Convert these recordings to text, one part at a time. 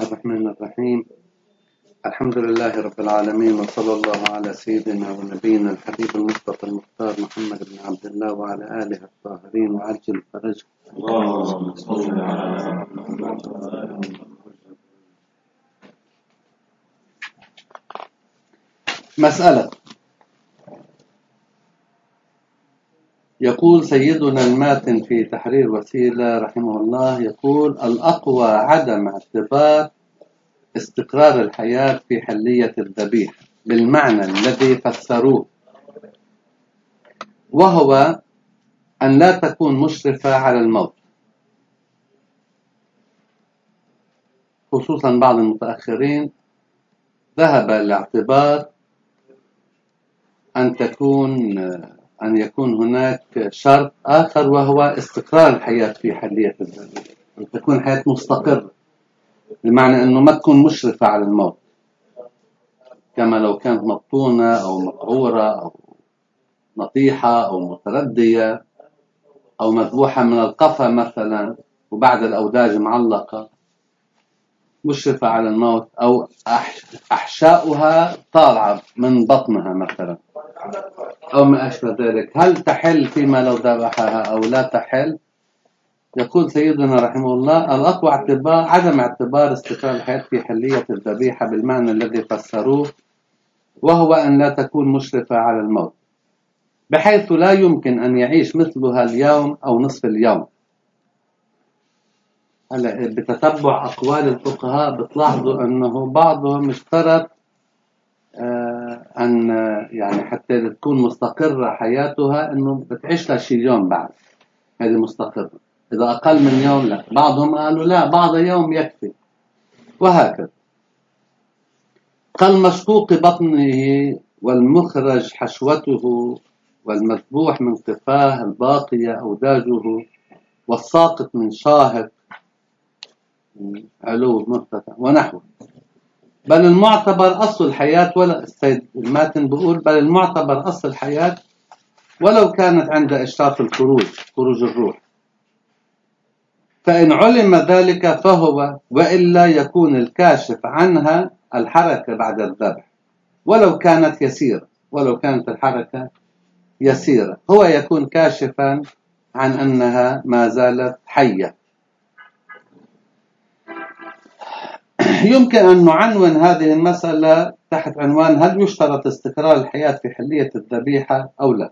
الرحمن الرحيم. الحمد لله رب العالمين، وصلى الله على سيدنا ونبينا الحبيب المصطفى المختار محمد بن عبد الله وعلى آله الطاهرين وعجل فرجه. اللهم صل على محمد. مسألة. يقول سيدنا الماتن في تحرير وسيلة رحمه الله، يقول الأقوى عدم اعتبار استقرار الحياة في حلية الذبيحة بالمعنى الذي فسروه، وهو أن لا تكون مشرفة على الموت، خصوصا بعض المتأخرين ذهب لاعتبار أن يكون هناك شرط آخر، وهو استقرار الحياة في حلية الذبيحة، أن تكون حياة مستقرة، بمعنى أنه ما تكون مشرفة على الموت، كما لو كانت مبطونة أو مقعورة أو نطيحة أو متردية أو مذبوحة من القفا مثلا وبعد الأوداج معلقة مشرفة على الموت، أو أحشاؤها طالعة من بطنها مثلا أو ما أشبه ذلك. هل تحل فيما لو ذبحها أو لا تحل؟ يقول سيدنا رحمه الله الأقوى عدم اعتبار استقرار الحياة في حلية الذبيحة بالمعنى الذي فسروه، وهو أن لا تكون مشرفة على الموت، بحيث لا يمكن أن يعيش مثلها اليوم أو نصف اليوم. هلا بتتبع أقوال الفقهاء بتلاحظوا أنه بعضهم اشترط أن يعني حتى تكون مستقرة حياتها أنه بتعيش لها شي يوم بعد، هذه مستقرة. إذا أقل من يوم لا. بعضهم قالوا لا، بعض يوم يكفي، وهكذا. كالمشقوق بطنه والمخرج حشوته والمذبوح من قفاه الباقية أوداجه والساقط من شاهق علو مرتفع ونحوه. بل المعتبر أصل الحياة، ولا السيد الماتن بيقول بل المعتبر أصل الحياة ولو كانت عند إشراف خروج الروح، فإن علم ذلك فهو، وإلا يكون الكاشف عنها الحركة بعد الذبح ولو كانت الحركة يسيرة، هو يكون كاشفا عن أنها ما زالت حية. يمكن أن نعنون هذه المسألة تحت عنوان هل يشترط استقرار الحياة في حلية الذبيحة أو لا؟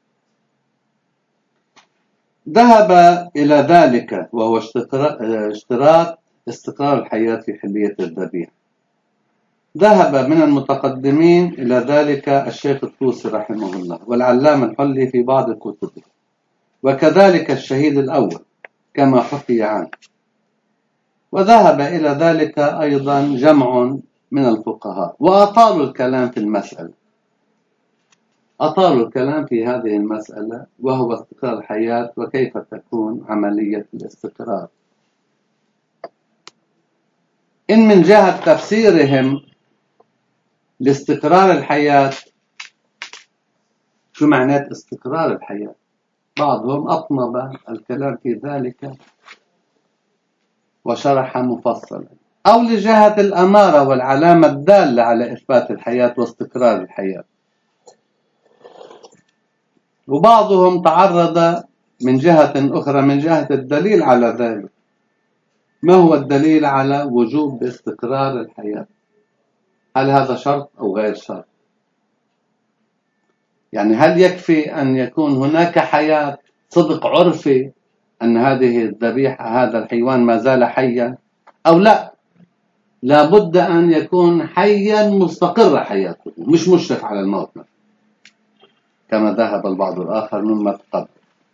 ذهب إلى ذلك، وهو اشتراط استقرار الحياة في حلية الذبيحة. ذهب من المتقدمين إلى ذلك الشيخ الطوسي رحمه الله، والعلامة الحلي في بعض كتبه، وكذلك الشهيد الأول كما حكي عنه. وذهب إلى ذلك أيضا جمع من الفقهاء، وأطالوا الكلام في المسألة، أطالوا الكلام في هذه المسألة، وهو استقرار الحياة وكيف تكون عملية الاستقرار. إن من جهة تفسيرهم لاستقرار الحياة، شو معنات استقرار الحياة؟ بعضهم أطنب الكلام في ذلك وشرح مفصلا، أو لجهة الأمارة والعلامة الدالة على إثبات الحياة واستقرار الحياة. وبعضهم تعرض من جهة أخرى، من جهة الدليل على ذلك. ما هو الدليل على وجوب استقرار الحياة؟ هل هذا شرط أو غير شرط؟ يعني هل يكفي أن يكون هناك حياة صدق عرفي أن هذه الذبيحة هذا الحيوان ما زال حيا، أو لا، لابد أن يكون حيا مستقر حياته، مش مشرف على الموت كما ذهب البعض الآخر مما تقدم.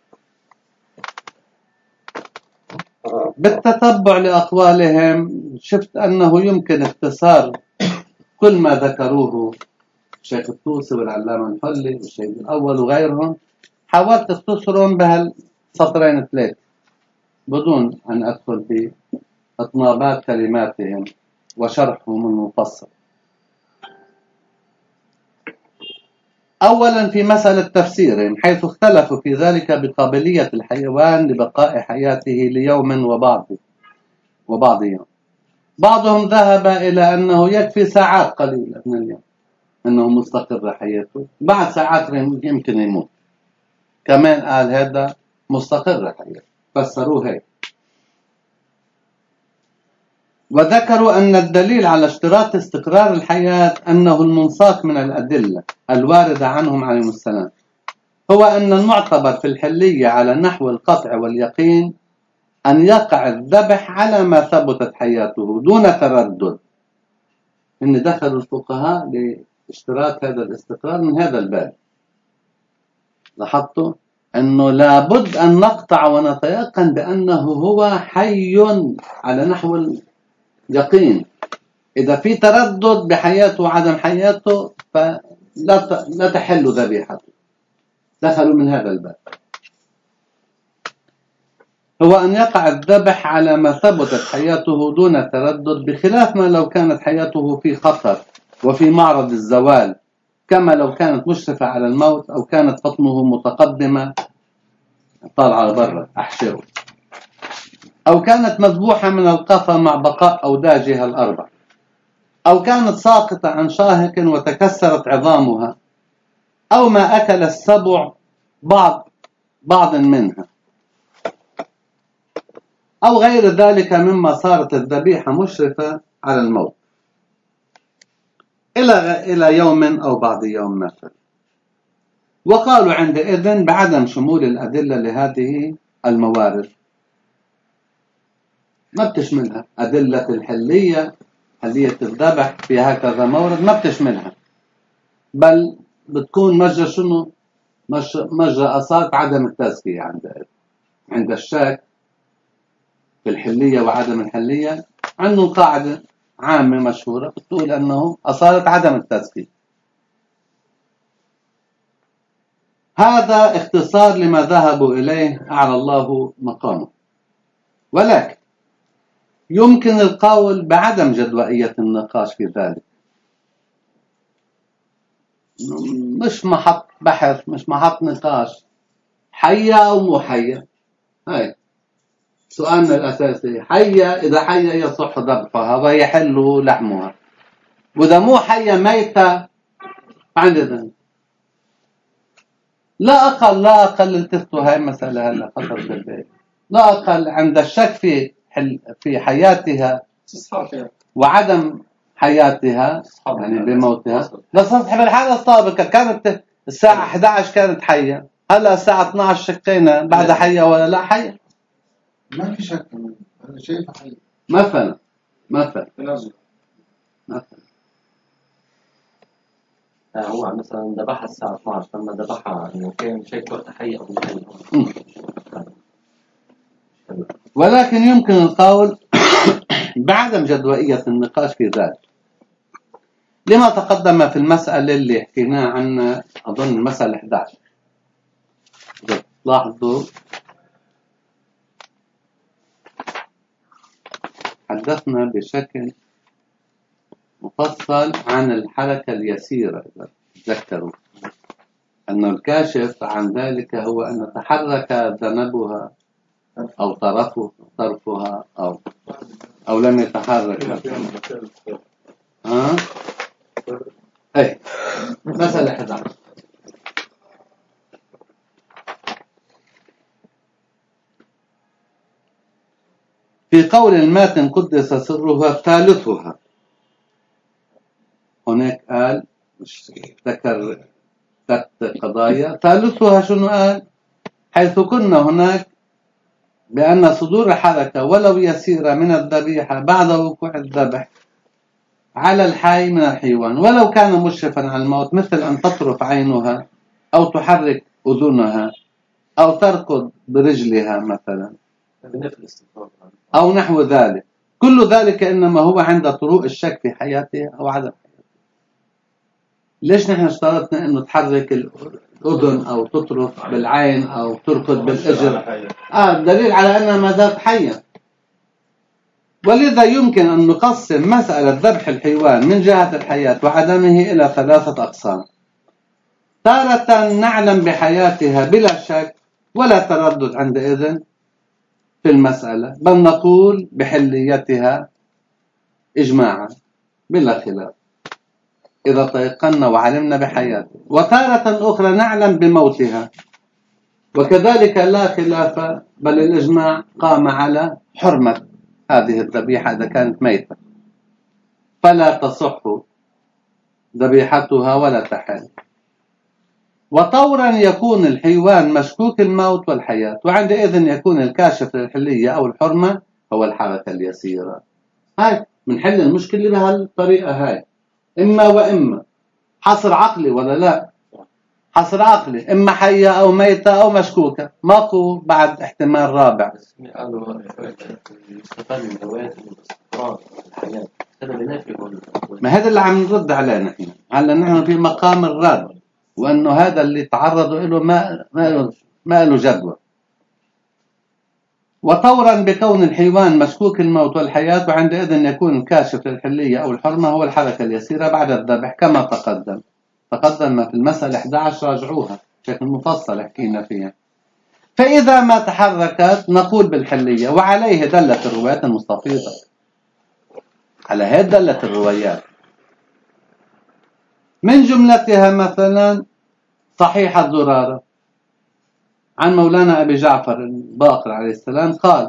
بالتتبع لأقوالهم شفت أنه يمكن اختصار كل ما ذكروه الشيخ الطوسي والعلامة الحلي والشيخ الأول وغيرهم، حاولت اختصرهم بهالسطرين ثلاثة بدون أن أدخل في إطنابات كلماتهم وشرحهم المفصل. أولا في مسألة تفسيرهم، حيث اختلفوا في ذلك بقابلية الحيوان لبقاء حياته ليوم وبعض يوم. بعضهم ذهب إلى أنه يكفي ساعات قليلة من اليوم أنه مستقر حياته، بعد ساعات يمكن يموت. كمان قال هذا مستقر حياته، فسروه هيك. وذكروا أن الدليل على اشتراط استقرار الحياة أنه المنساق من الأدلة الواردة عنهم عليهم السلام هو أن المعتبر في الحلية على نحو القطع واليقين أن يقع الذبح على ما ثبتت حياته دون تردد. إن دخلوا الفقهاء لاشتراط هذا الاستقرار من هذا الباب. لاحظتوا أنه لابد أن نقطع ونتيقن بأنه هو حي على نحو اليقين. إذا في تردد بحياته وعدم حياته فلا تحل ذبيحته. دخلوا من هذا الباب. هو أن يقع الذبح على ما ثبتت حياته دون تردد، بخلاف ما لو كانت حياته في خطر وفي معرض الزوال، كما لو كانت مشرفة على الموت أو كانت فطنه متقدمة طالعة برا أحشره، أو كانت مذبوحة من القفا مع بقاء أوداجها الأربع، أو كانت ساقطة عن شاهق وتكسرت عظامها، أو ما أكل السبع بعض منها، أو غير ذلك مما صارت الذبيحة مشرفة على الموت إلى يوم أو بعض يوم مثلا. وقالوا عندئذ بعدم شمول الأدلة لهذه الموارد، ما بتشملها أدلة الحلية، حلية الذبح في هكذا مورد ما بتشملها، بل بتكون مجرى شنو؟ مجرى أصالة عدم التزكية عند الشاك في الحلية وعدم الحلية. عنده قاعدة عامة مشهورة بتقول أنه أصالة عدم التزكية. هذا اختصار لما ذهبوا إليه أعلى الله مقامه. ولكن يمكن القول بعدم جدوائية النقاش في ذلك، مش محط بحث، مش محط نقاش، حية أو مو حية. هاي سؤالنا الأساسي، حية إذا حية يصح ذبحها ويحل لحمها، وإذا مو حية ميتة عندنا لا أقل التفتوا هاي مسألة هلا خطر في البيت. لا أقل عند الشك في حياتها وعدم حياتها يعني بموتها نستصحب الحالة السابقة. كانت الساعة 11 كانت حية، هلا الساعة 12 شكينا بعد حية ولا لا حية؟ ما في شك، أنا شايفها حية مثلا هو مثلا ذبحها الساعة 12، لما ذبحها إنه كان شايف وقت حي أو حي. ولكن يمكن القول بعدم جدوائية النقاش في ذلك لما تقدم في المسألة اللي حكيناها عنها، أظن المسألة 11. لاحظوا حدثنا بشكل مفصل عن الحركة اليسيرة، إذا تذكروا أن الكاشف عن ذلك هو أن تحرك ذنبها أو طرفها أو لم يتحرك. أي مسألة 11. في قول الماتن قدس سرها ثالثها، هناك قال مش ذكر 3 قضايا، ثالثها شنو قال؟ حيث كنا هناك بأن صدور الحركة ولو يسيرة من الذبيحة بعد وقوع الذبح على الحي من الحيوان ولو كان مشرفا على الموت، مثل أن تطرف عينها أو تحرك أذنها أو تركض برجلها مثلا أو نحو ذلك، كل ذلك إنما هو عند طروء الشك في حياتها أو عدم حياتها. ليش نحن اشترطنا إنه تحرك الأذن أو تطرف بالعين أو تركض بالإجر؟ دليل على أنها ما زالت حية. ولذا يمكن أن نقسم مسألة ذبح الحيوان من جهة الحياة وعدمه إلى 3 أقسام. تارة نعلم بحياتها بلا شك ولا تردد عندئذ في المسألة، بل نقول بحليتها إجماعا بلا خلاف إذا تيقنا وعلمنا بحياته، وتارة أخرى نعلم بموتها، وكذلك لا خلاف بل الإجماع قام على حرمة هذه الذبيحة إذا كانت ميتة، فلا تصح ذبيحتها ولا تحل. وطورا يكون الحيوان مشكوك الموت والحياة، وعندئذ يكون الكاشف للحلية أو الحرمة هو الحركة اليسيرة. هاي بنحل المشكلة بهالطريقة هاي، إما وإما. حصر عقلي ولا لا؟ حصر عقلي، إما حية أو ميتة أو مشكوكة، ماكو بعد احتمال رابع. بس قالوا يستفاد من هواية الاستقرار الحياة، هذا بنافي ما هذا اللي عم نرد عليه نحن. هلا نحن في مقام الرد، وأنه هذا اللي تعرضوا له ما له جدوى. وطورا بكون الحيوان مشكوك الموت والحياة، وعندئذ يكون الكاشف للحلية أو الحرمة هو الحركة اليسيرة بعد الذبح كما تقدم في المسألة 11، راجعوها بشكل مفصل حكينا فيها. فإذا ما تحركت نقول بالحلية، وعليه دلت الروايات المستفيضة، على هذه دلت الروايات، من جملتها مثلا صحيحة زرارة عن مولانا أبي جعفر الباقر عليه السلام قال: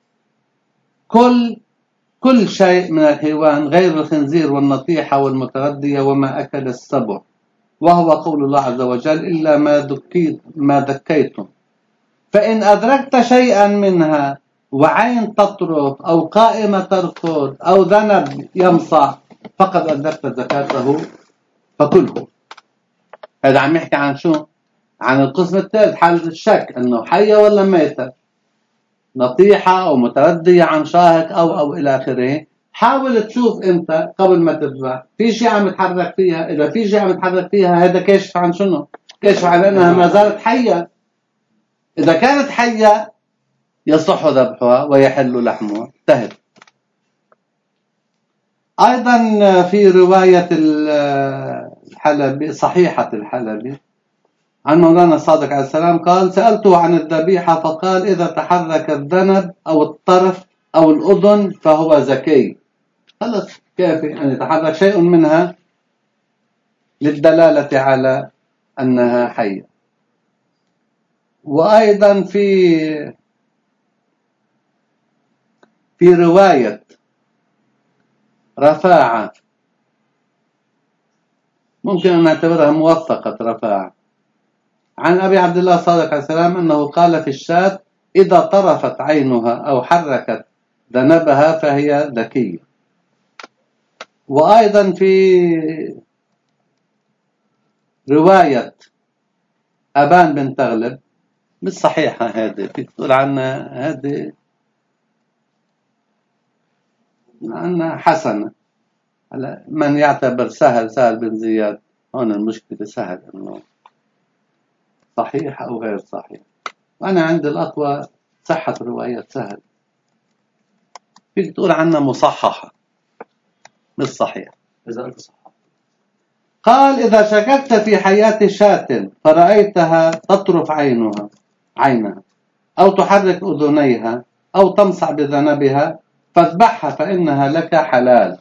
كل شيء من الحيوان غير الخنزير والنطيحة والمتردية وما أكل السبع، وهو قول الله عز وجل: إلا ما ذكيتم، فإن أدركت شيئا منها وعين تطرف أو قائمة تركض أو ذنب يمصح فقد أدركت زكاته فكله. هذا عم يحكي عن شو؟ عن القسم الثالث، حالة الشك انه حية ولا ميتة، نطيحة او متردية عن شاهق او الى اخره. حاول تشوف انت قبل ما تذبح في شيء عم يتحرك فيها، اذا في شيء عم يتحرك فيها هذا كشف عن شنو؟ كشف عن انها ما زالت حية. اذا كانت حية يصح ذبحها ويحل لحمها. انتهت. ايضا في رواية الحلبي، صحيحة الحلبي عن مولانا الصادق عليه السلام قال: سألته عن الذبيحة فقال: إذا تحرك الذنب أو الطرف أو الأذن فهو زكي. خلص، كافي أن يتحرك شيء منها للدلالة على أنها حية. وأيضا في رواية رفاعة، ممكن أن نعتبرها موثقة رفاعة، عن أبي عبد الله الصادق عليه السلام أنه قال في الشاة: إذا طرفت عينها أو حركت ذنبها فهي ذكية. وأيضا في رواية أبان بن تغلب، مش صحيحة هذه، فيك تقول عنها هذه عنها حسنة. من يعتبر سهل بن زياد، هون المشكلة سهل أنه صحيح أو غير صحيح. وأنا عندي الأقوى صحة روايات سهل، فيك تقول عنها مصححة مش صحيح. إذا أنت صح. قال: إذا شككت في حياة شاة فرأيتها تطرف عينها أو تحرك أذنيها أو تمصع بذنبها فاذبحها فإنها لك حلال.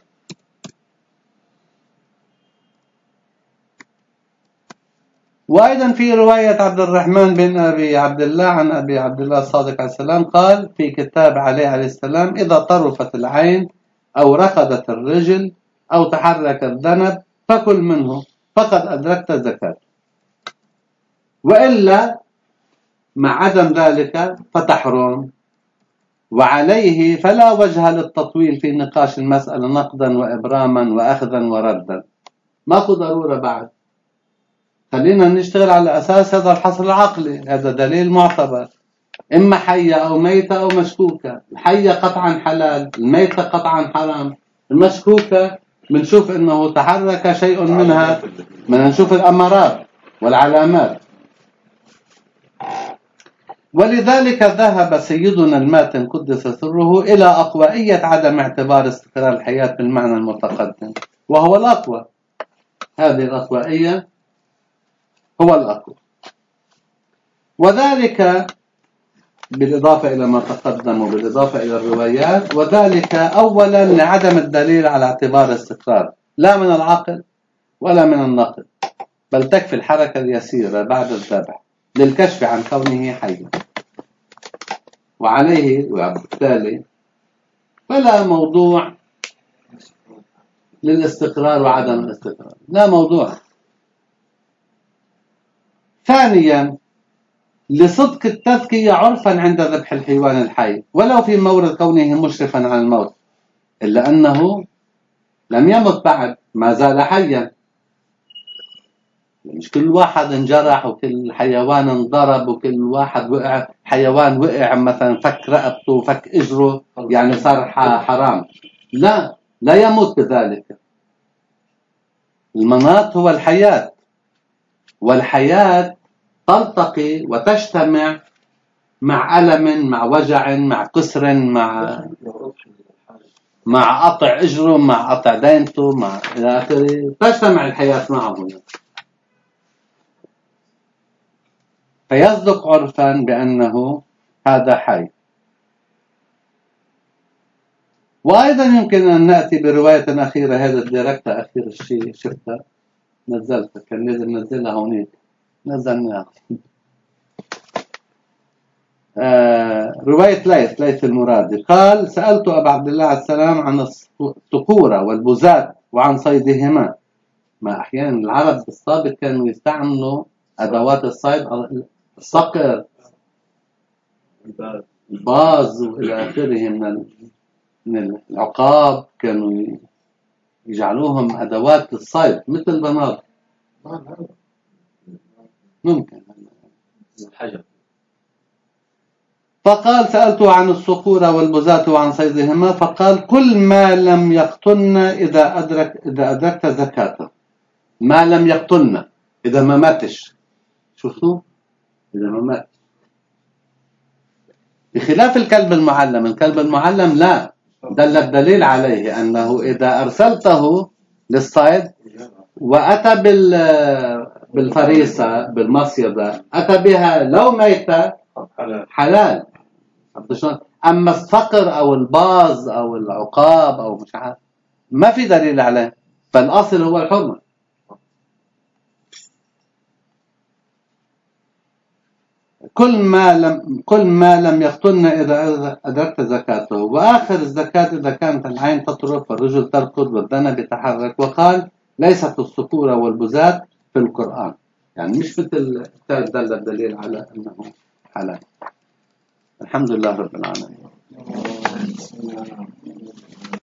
وأيضا في رواية عبد الرحمن بن أبي عبد الله عن أبي عبد الله الصادق عليه السلام قال في كتاب عليه السلام: إذا طرفت العين أو ركضت الرجل أو تحرك الذنب فكل منه فقد أدركت الزكاة، وإلا مع عدم ذلك فتحرم. وعليه فلا وجه للتطويل في نقاش المسألة نقدا وإبراما وأخذا وردا، ماكو ضرورة بعد. خلينا نشتغل على أساس هذا الحصر العقلي، هذا دليل معتبر، إما حية أو ميتة أو مشكوكة. الحية قطعا حلال، الميتة قطعا حرام. المشكوكة بنشوف إنه تحرك شيء منها، بدنا نشوف الأمارات والعلامات. ولذلك ذهب سيدنا الماتن قدس سره إلى أقوائية عدم اعتبار استقرار الحياة بالمعنى المتقدم، وهو الأقوى. هذه الأقوائية هو الأقوى، وذلك بالإضافة إلى ما تقدم وبالإضافة إلى الروايات، وذلك أولا لعدم الدليل على اعتبار استقرار لا من العقل ولا من النقل، بل تكفي الحركة اليسيرة بعد الذبح للكشف عن كونه حيا، وعليه وبالتالي فلا موضوع للاستقرار وعدم الاستقرار، لا موضوع. ثانيا لصدق التذكية عرفا عند ذبح الحيوان الحي ولو في مورد كونه مشرفا على الموت، إلا أنه لم يمت بعد، ما زال حيا. مش كل واحد انجرح وكل حيوان انضرب وكل واحد وقع، حيوان وقع مثلا فك رقبته فك اجره يعني صار حرام. لا يموت بذلك. المناط هو الحياة، والحياة تلتقي وتجتمع مع ألم، مع وجع، مع كسر، مع قطع اجره، مع قطع دينته، مع الى اخره، تجتمع الحياة معه هنا. فيصدق عرفا بأنه هذا حي. وأيضا يمكن أن نأتي برواية أخيرة، هذا الديركتا أخير الشيء شفتها نزلتها، كان لازم ننزلها هونيك، نزلناها. رواية ليث المرادي قال: سألت أبا عبد الله عليه السلام عن الصقورة والبزات وعن صيدهما. ما أحيانا العرب بالسابق كانوا يستعملوا أدوات الصيد، الصقر، الباز وإلى آخره من العقاب، كانوا يجعلوهم أدوات الصيد مثل البناط. ممكن الحجر. فقال: سألته عن الصقورة والبزات وعن صيدهما، فقال: كل ما لم يقتلن إذا أدركت زكاته. ما لم يقتلن، إذا ما ماتش. شفتوا؟ إذا ما مات. بخلاف الكلب المعلم. الكلب المعلم لا، دل الدليل عليه أنه إذا أرسلته للصيد وأتى بالفريسة بالمصيدة، أتى بها لو ميتة حلال. أما الصقر أو الباز أو العقاب أو مش عارف، ما في دليل عليه، فالأصل هو الحرمة. كل ما لم يقتلن إذا أدركت زكاته. وآخر الزكاة إذا كانت العين تطرف والرجل تركض والذنب يتحرك. وقال: ليست الصقورة والبزات في القرآن، يعني مش مثل دل الدليل على أنه حلال. الحمد لله رب العالمين.